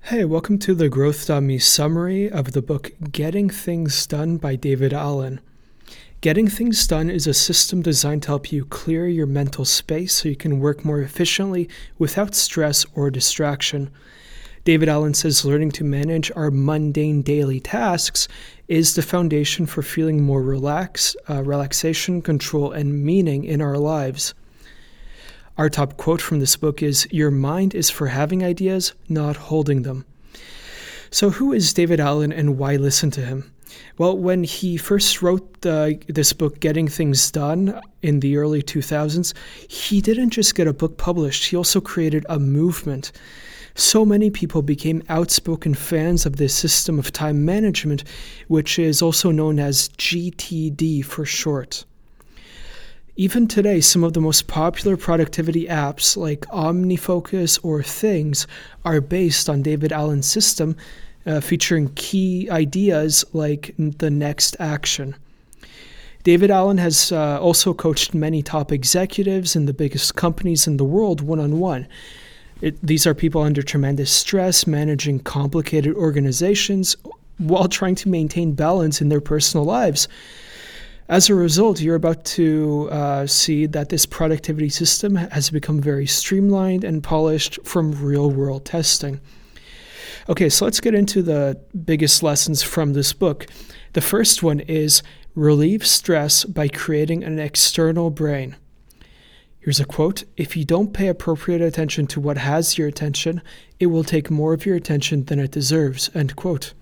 Hey, welcome to the Growth.me summary of the book Getting Things Done by David Allen. Getting Things Done is a system designed to help you clear your mental space so you can work more efficiently without stress or distraction. David Allen says learning to manage our mundane daily tasks is the foundation for feeling more relaxation, control, and meaning in our lives. Our top quote from this book is, "Your mind is for having ideas, not holding them." So who is David Allen and why listen to him? Well, when he first wrote this book, Getting Things Done, in the early 2000s, he didn't just get a book published, he also created a movement. So many people became outspoken fans of this system of time management, which is also known as GTD for short. Even today, some of the most popular productivity apps like OmniFocus or Things are based on David Allen's system, featuring key ideas like the next action. David Allen has also coached many top executives in the biggest companies in the world one-on-one. These are people under tremendous stress, managing complicated organizations while trying to maintain balance in their personal lives. As a result, you're about to see that this productivity system has become very streamlined and polished from real-world testing. Okay, so let's get into the biggest lessons from this book. The first one is relieve stress by creating an external brain. Here's a quote, "If you don't pay appropriate attention to what has your attention, it will take more of your attention than it deserves," end quote.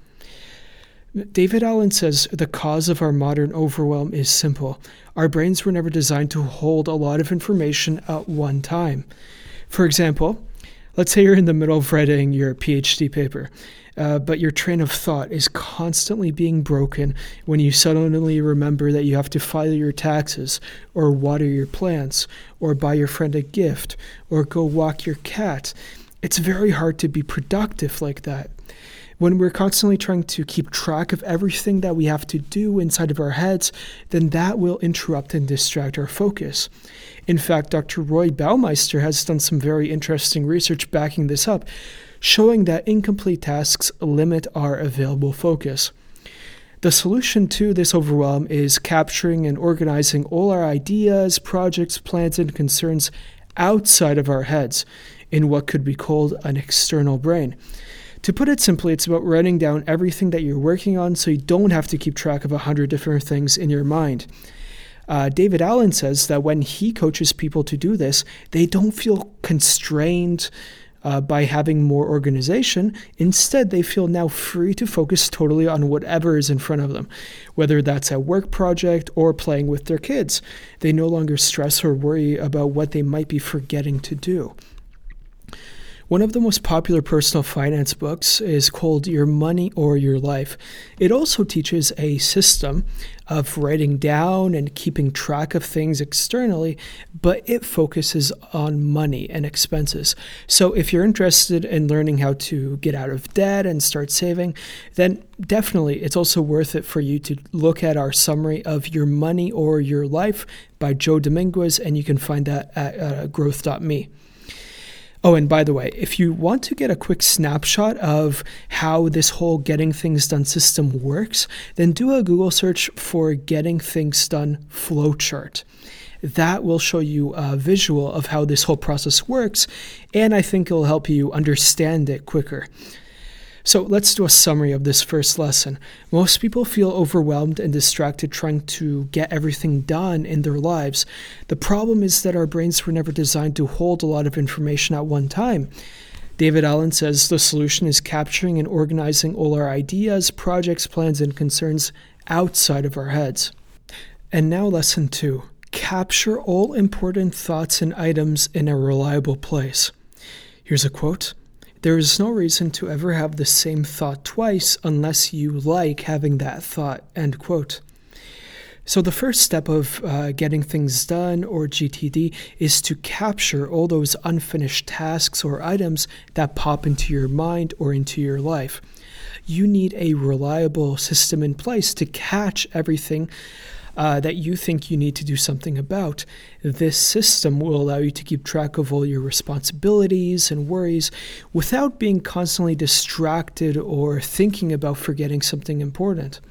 David Allen says the cause of our modern overwhelm is simple. Our brains were never designed to hold a lot of information at one time. For example, let's say you're in the middle of writing your PhD paper, but your train of thought is constantly being broken when you suddenly remember that you have to file your taxes, or water your plants, or buy your friend a gift, or go walk your cat. It's very hard to be productive like that. When we're constantly trying to keep track of everything that we have to do inside of our heads, then that will interrupt and distract our focus. In fact, Dr. Roy Baumeister has done some very interesting research backing this up, showing that incomplete tasks limit our available focus. The solution to this overwhelm is capturing and organizing all our ideas, projects, plans, and concerns outside of our heads in what could be called an external brain. To put it simply, it's about writing down everything that you're working on so you don't have to keep track of 100 different things in your mind. David Allen says that when he coaches people to do this, they don't feel constrained by having more organization. Instead, they feel now free to focus totally on whatever is in front of them, whether that's a work project or playing with their kids. They no longer stress or worry about what they might be forgetting to do. One of the most popular personal finance books is called Your Money or Your Life. It also teaches a system of writing down and keeping track of things externally, but it focuses on money and expenses. So if you're interested in learning how to get out of debt and start saving, then definitely it's also worth it for you to look at our summary of Your Money or Your Life by Joe Dominguez, and you can find that at growth.me. Oh, and by the way, if you want to get a quick snapshot of how this whole Getting Things Done system works, then do a Google search for Getting Things Done flowchart. That will show you a visual of how this whole process works, and I think it'll help you understand it quicker. So let's do a summary of this first lesson. Most people feel overwhelmed and distracted trying to get everything done in their lives. The problem is that our brains were never designed to hold a lot of information at one time. David Allen says the solution is capturing and organizing all our ideas, projects, plans, and concerns outside of our heads. And now lesson 2. Capture all important thoughts and items in a reliable place. Here's a quote. "There is no reason to ever have the same thought twice unless you like having that thought," end quote. So the first step of getting things done, or GTD, is to capture all those unfinished tasks or items that pop into your mind or into your life. You need a reliable system in place to catch everything that you think you need to do something about. This system will allow you to keep track of all your responsibilities and worries without being constantly distracted or thinking about forgetting something important.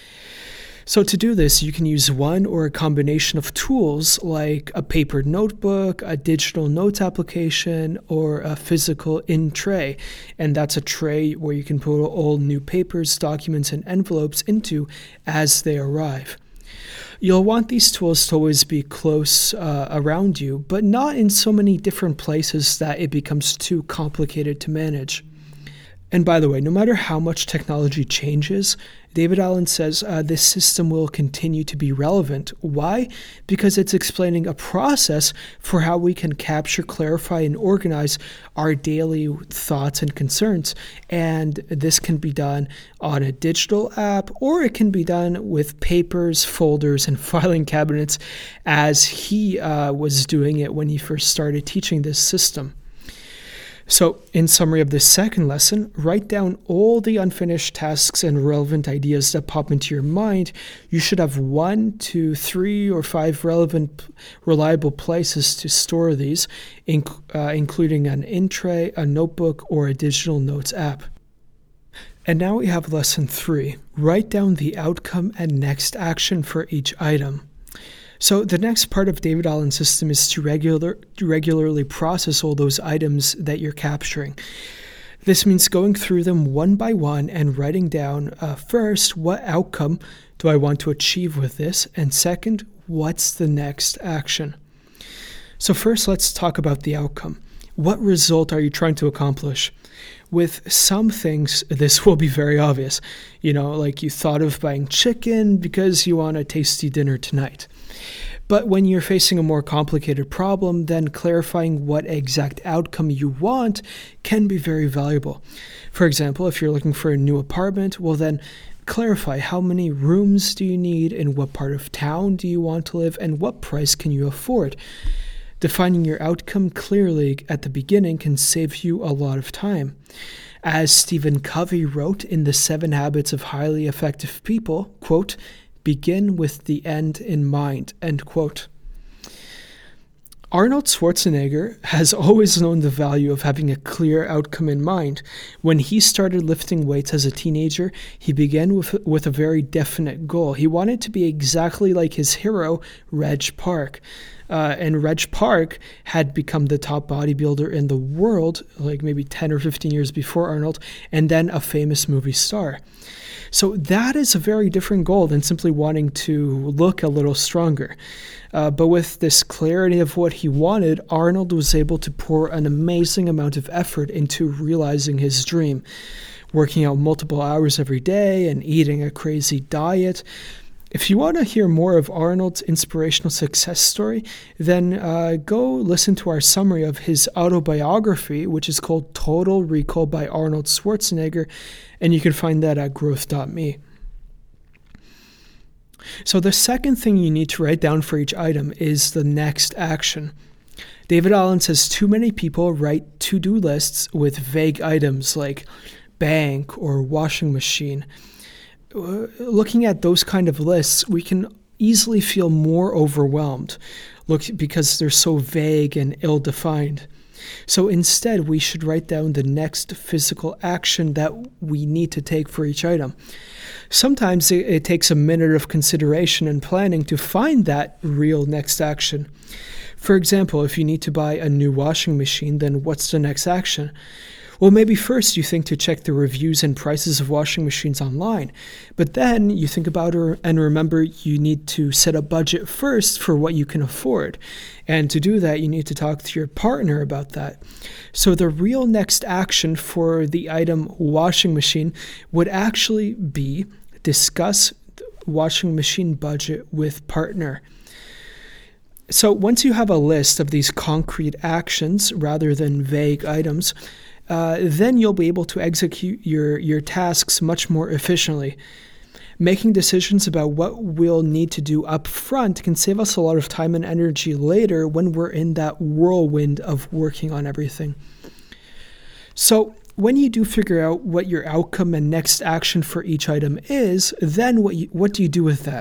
So to do this, you can use one or a combination of tools like a paper notebook, a digital notes application, or a physical in-tray. And that's a tray where you can put all new papers, documents, and envelopes into as they arrive. You'll want these tools to always be close around you, but not in so many different places that it becomes too complicated to manage. And by the way, no matter how much technology changes, David Allen says this system will continue to be relevant. Why? Because it's explaining a process for how we can capture, clarify, and organize our daily thoughts and concerns. And this can be done on a digital app, or it can be done with papers, folders, and filing cabinets, as he was doing it when he first started teaching this system. So, in summary of this second lesson, write down all the unfinished tasks and relevant ideas that pop into your mind. You should have 1 to 3 or 5 relevant, reliable places to store these, including an in-tray, a notebook, or a digital notes app. And now we have lesson 3. Write down the outcome and next action for each item. So the next part of David Allen's system is to regularly process all those items that you're capturing. This means going through them one by one and writing down, first, what outcome do I want to achieve with this? And second, what's the next action? So first, let's talk about the outcome. What result are you trying to accomplish? With some things, this will be very obvious. Like you thought of buying chicken because you want a tasty dinner tonight. But when you're facing a more complicated problem, then clarifying what exact outcome you want can be very valuable. For example, if you're looking for a new apartment, well then clarify how many rooms do you need, in what part of town do you want to live, and what price can you afford. Defining your outcome clearly at the beginning can save you a lot of time. As Stephen Covey wrote in The 7 Habits of Highly Effective People, quote, "Begin with the end in mind," end quote. Arnold Schwarzenegger has always known the value of having a clear outcome in mind. When he started lifting weights as a teenager, he began with a very definite goal. He wanted to be exactly like his hero, Reg Park. And Reg Park had become the top bodybuilder in the world, like maybe 10 or 15 years before Arnold, and then a famous movie star. So that is a very different goal than simply wanting to look a little stronger. But with this clarity of what he wanted, Arnold was able to pour an amazing amount of effort into realizing his dream, working out multiple hours every day and eating a crazy diet. If you want to hear more of Arnold's inspirational success story, then go listen to our summary of his autobiography, which is called Total Recall by Arnold Schwarzenegger, and you can find that at growth.me. So the second thing you need to write down for each item is the next action. David Allen says too many people write to-do lists with vague items like bank or washing machine. Looking at those kind of lists, we can easily feel more overwhelmed because they're so vague and ill-defined. So instead, we should write down the next physical action that we need to take for each item. Sometimes it takes a minute of consideration and planning to find that real next action. For example, if you need to buy a new washing machine, then what's the next action? Well, maybe first you think to check the reviews and prices of washing machines online, but then you think about it and remember you need to set a budget first for what you can afford. And to do that, you need to talk to your partner about that. So the real next action for the item washing machine would actually be discuss washing machine budget with partner. So once you have a list of these concrete actions rather than vague items, then you'll be able to execute your tasks much more efficiently. Making decisions about what we'll need to do up front can save us a lot of time and energy later when we're in that whirlwind of working on everything. So when you do figure out what your outcome and next action for each item is, then what do you do with that?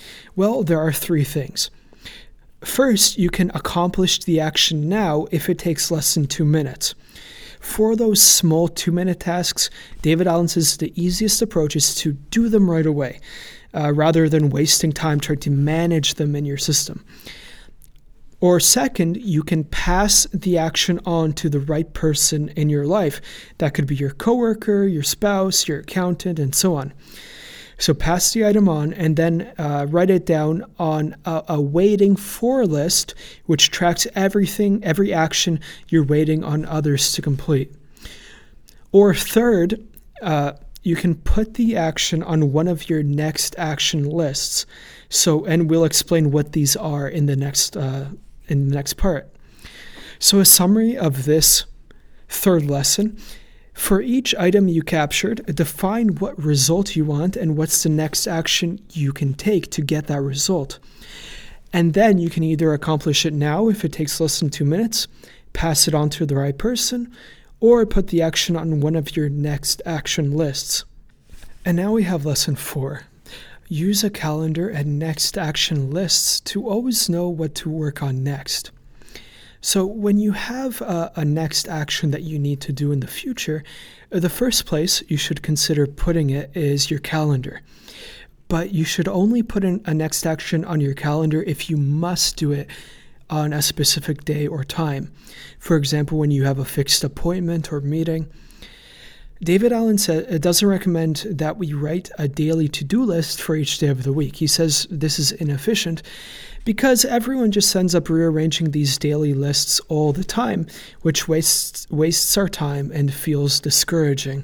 Well, there are 3 things. First, you can accomplish the action now if it takes less than 2 minutes. For those small 2-minute tasks, David Allen says the easiest approach is to do them right away, rather than wasting time trying to manage them in your system. Or second, you can pass the action on to the right person in your life. That could be your coworker, your spouse, your accountant, and so on. So pass the item on and then write it down on a waiting for list, which tracks every action you're waiting on others to complete. Or third, you can put the action on one of your next action lists. And we'll explain what these are in the next part. So a summary of this 3rd lesson. For each item you captured, define what result you want and what's the next action you can take to get that result. And then you can either accomplish it now if it takes less than 2 minutes, pass it on to the right person, or put the action on one of your next action lists. And now we have lesson 4. Use a calendar and next action lists to always know what to work on next. So when you have a next action that you need to do in the future, the first place you should consider putting it is your calendar. But you should only put in a next action on your calendar if you must do it on a specific day or time. For example, when you have a fixed appointment or meeting. David Allen said it doesn't recommend that we write a daily to-do list for each day of the week. He says this is inefficient because everyone just ends up rearranging these daily lists all the time, which wastes our time and feels discouraging.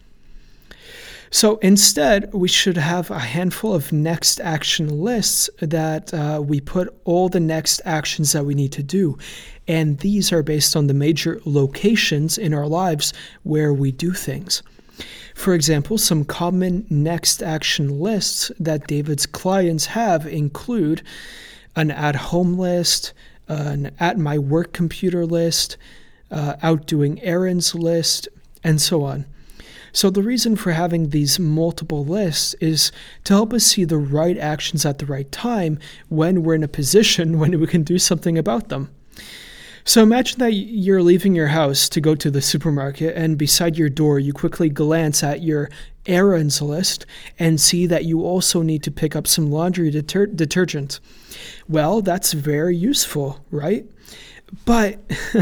So instead, we should have a handful of next action lists that we put all the next actions that we need to do. And these are based on the major locations in our lives where we do things. For example, some common next action lists that David's clients have include an at-home list, an at-my-work computer list, out doing errands list, and so on. So the reason for having these multiple lists is to help us see the right actions at the right time when we're in a position when we can do something about them. So imagine that you're leaving your house to go to the supermarket, and beside your door you quickly glance at your errands list and see that you also need to pick up some laundry detergent. Well, that's very useful, right? But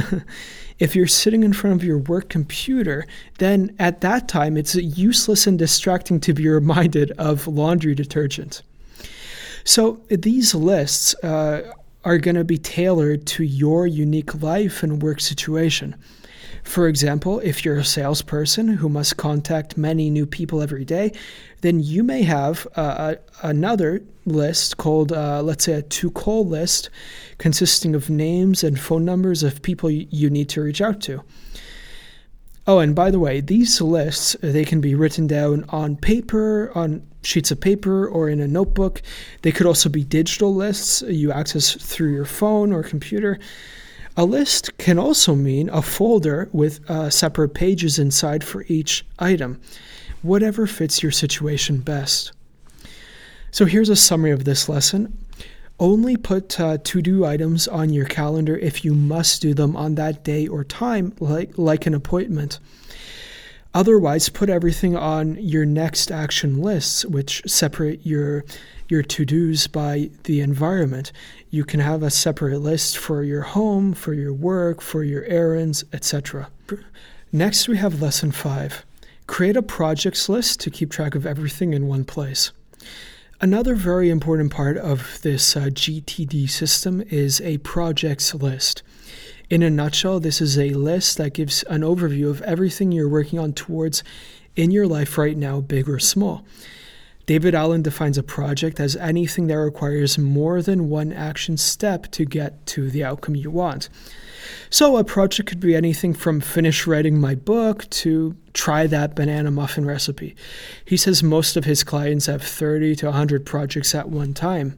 if you're sitting in front of your work computer, then at that time it's useless and distracting to be reminded of laundry detergent. So these lists are going to be tailored to your unique life and work situation. For example, if you're a salesperson who must contact many new people every day, then you may have another list called, let's say, a to-call list consisting of names and phone numbers of people you need to reach out to. Oh, and by the way, these lists, they can be written down on paper, on sheets of paper, or in a notebook. They could also be digital lists you access through your phone or computer. A list can also mean a folder with separate pages inside for each item, whatever fits your situation best. So here's a summary of this lesson. Only put to-do items on your calendar if you must do them on that day or time, like an appointment. Otherwise, put everything on your next action lists, which separate your to-dos by the environment. You can have a separate list for your home, for your work, for your errands, etc. Next, we have lesson 5. Create a projects list to keep track of everything in one place. Another very important part of this GTD system is a projects list. In a nutshell, this is a list that gives an overview of everything you're working on towards in your life right now, big or small. David Allen defines a project as anything that requires more than one action step to get to the outcome you want. So a project could be anything from finish writing my book to try that banana muffin recipe. He says most of his clients have 30 to 100 projects at one time.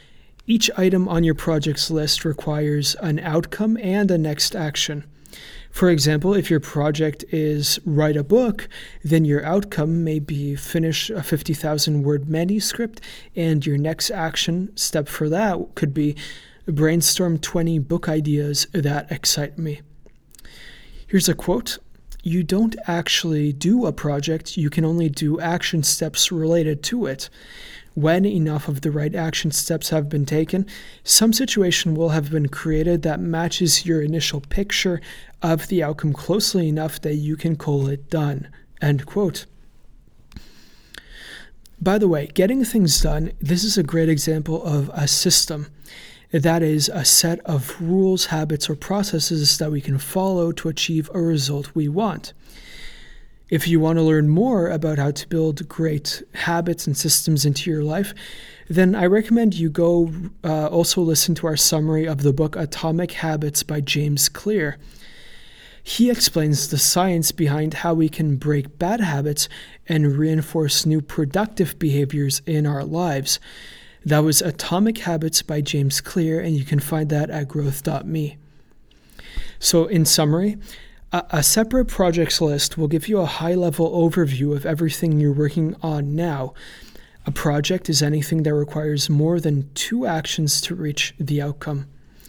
Each item on your projects list requires an outcome and a next action. For example, if your project is write a book, then your outcome may be finish a 50,000 word manuscript, and your next action step for that could be brainstorm 20 book ideas that excite me. Here's a quote: "You don't actually do a project, you can only do action steps related to it. When enough of the right action steps have been taken, some situation will have been created that matches your initial picture of the outcome closely enough that you can call it done." End quote. By the way, getting things done, this is a great example of a system. That is, a set of rules, habits, or processes that we can follow to achieve a result we want. If you want to learn more about how to build great habits and systems into your life, then I recommend you go also listen to our summary of the book Atomic Habits by James Clear. He explains the science behind how we can break bad habits and reinforce new productive behaviors in our lives. That was Atomic Habits by James Clear, and you can find that at growth.me. So in summary, a separate projects list will give you a high-level overview of everything you're working on now. A project is anything that requires more than 2 actions to reach the outcome.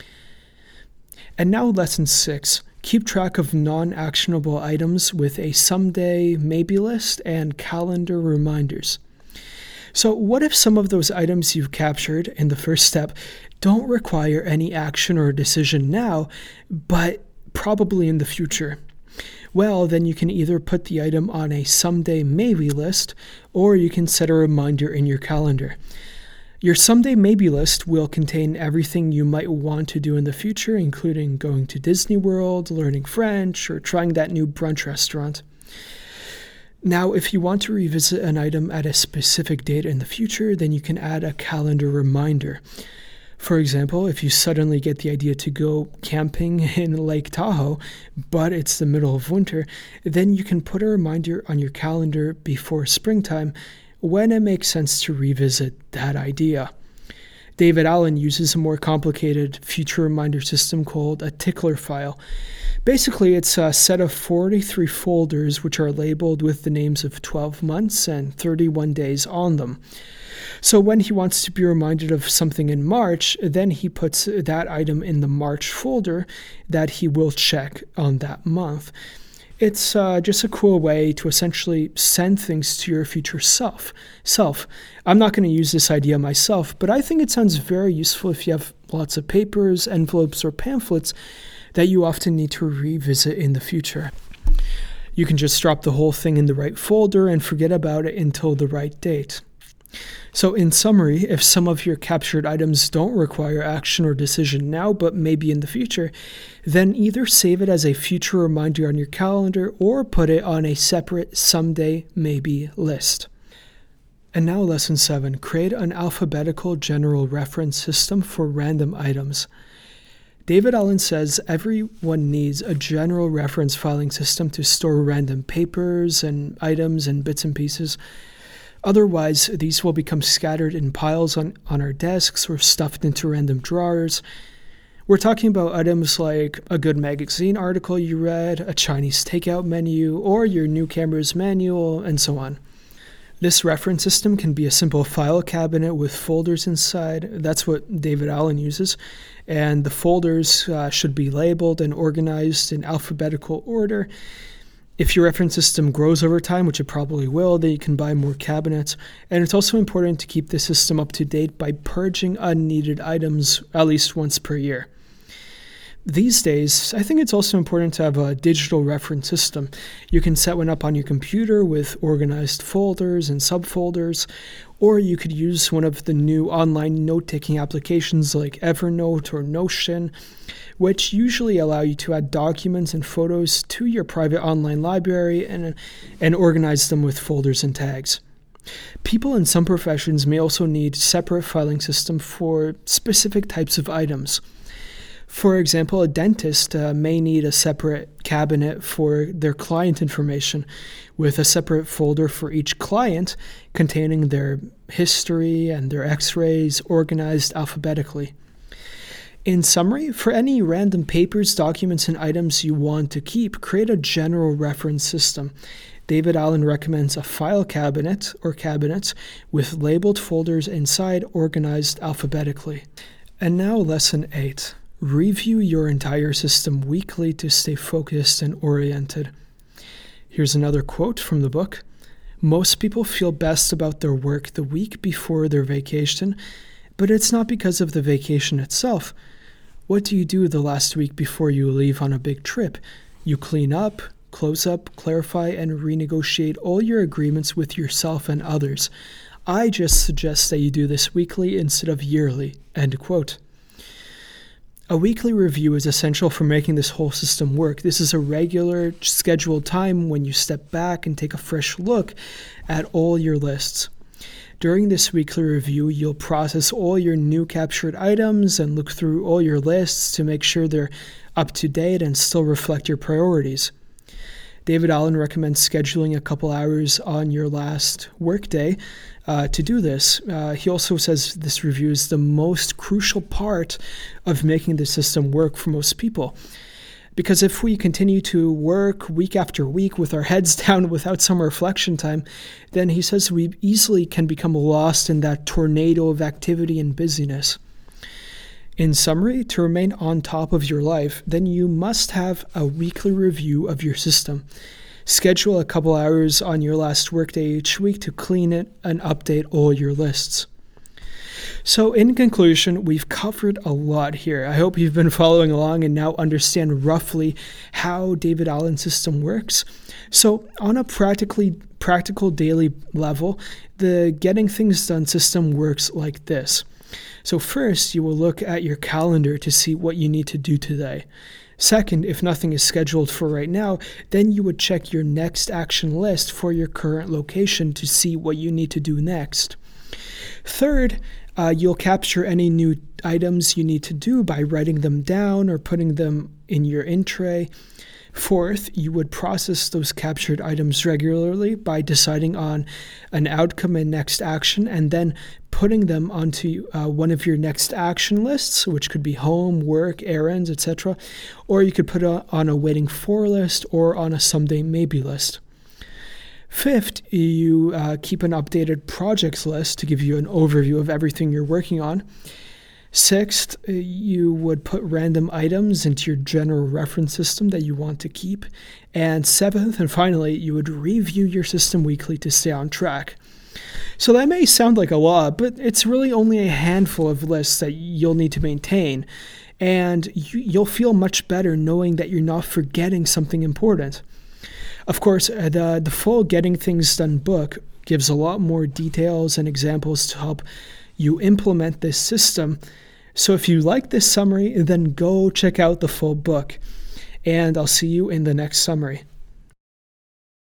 And now lesson 6. Keep track of non-actionable items with a someday maybe list and calendar reminders. So what if some of those items you've captured in the first step don't require any action or decision now, but probably in the future? Well, then you can either put the item on a someday maybe list, or you can set a reminder in your calendar. Your someday maybe list will contain everything you might want to do in the future, including going to Disney World, learning French, or trying that new brunch restaurant. Now, if you want to revisit an item at a specific date in the future, then you can add a calendar reminder. For example, if you suddenly get the idea to go camping in Lake Tahoe, but it's the middle of winter, then you can put a reminder on your calendar before springtime when it makes sense to revisit that idea. David Allen uses a more complicated future reminder system called a tickler file. Basically, it's a set of 43 folders which are labeled with the names of 12 months and 31 days on them. So when he wants to be reminded of something in March, then he puts that item in the March folder that he will check on that month. It's just a cool way to essentially send things to your future self. I'm not going to use this idea myself, but I think it sounds very useful if you have lots of papers, envelopes, or pamphlets that you often need to revisit in the future. You can just drop the whole thing in the right folder and forget about it until the right date. So in summary, if some of your captured items don't require action or decision now, but maybe in the future, then either save it as a future reminder on your calendar or put it on a separate someday maybe list. And now lesson 7, create an alphabetical general reference system for random items. David Allen says everyone needs a general reference filing system to store random papers and items and bits and pieces. Otherwise, these will become scattered in piles on our desks or stuffed into random drawers. We're talking about items like a good magazine article you read, a Chinese takeout menu, or your new camera's manual, and so on. This reference system can be a simple file cabinet with folders inside. That's what David Allen uses. And the folders should be labeled and organized in alphabetical order. If your reference system grows over time, which it probably will, then you can buy more cabinets. And it's also important to keep the system up to date by purging unneeded items at least once per year. These days, I think it's also important to have a digital reference system. You can set one up on your computer with organized folders and subfolders, or you could use one of the new online note-taking applications like Evernote or Notion, which usually allow you to add documents and photos to your private online library and organize them with folders and tags. People in some professions may also need separate filing systems for specific types of items. For example, a dentist may need a separate cabinet for their client information with a separate folder for each client containing their history and their x-rays organized alphabetically. In summary, for any random papers, documents, and items you want to keep, create a general reference system. David Allen recommends a file cabinet or cabinets with labeled folders inside organized alphabetically. And now lesson 8. Review your entire system weekly to stay focused and oriented. Here's another quote from the book. Most people feel best about their work the week before their vacation, but it's not because of the vacation itself. What do you do the last week before you leave on a big trip? You clean up, close up, clarify, and renegotiate all your agreements with yourself and others. I just suggest that you do this weekly instead of yearly." End quote. A weekly review is essential for making this whole system work. This is a regular, scheduled time when you step back and take a fresh look at all your lists. During this weekly review, you'll process all your new captured items and look through all your lists to make sure they're up to date and still reflect your priorities. David Allen recommends scheduling a couple hours on your last workday to do this. He also says this review is the most crucial part of making the system work for most people. Because if we continue to work week after week with our heads down without some reflection time, then he says we easily can become lost in that tornado of activity and busyness. In summary, to remain on top of your life, then you must have a weekly review of your system. Schedule a couple hours on your last workday each week to clean it and update all your lists. So in conclusion, we've covered a lot here. I hope you've been following along and now understand roughly how David Allen's system works. So on a practical daily level, the Getting Things Done system works like this. So first, you will look at your calendar to see what you need to do today. Second, if nothing is scheduled for right now, then you would check your next action list for your current location to see what you need to do next. Third, you'll capture any new items you need to do by writing them down or putting them in your in tray. Fourth, you would process those captured items regularly by deciding on an outcome and next action and then putting them onto one of your next action lists, which could be home, work, errands, etc. Or you could put it on a waiting for list or on a someday maybe list. Fifth, you keep an updated projects list to give you an overview of everything you're working on. Sixth, you would put random items into your general reference system that you want to keep. And seventh, and finally, you would review your system weekly to stay on track. So that may sound like a lot, but it's really only a handful of lists that you'll need to maintain. And you'll feel much better knowing that you're not forgetting something important. Of course, the full Getting Things Done book gives a lot more details and examples to help you implement this system. So if you like this summary, then go check out the full book. And I'll see you in the next summary.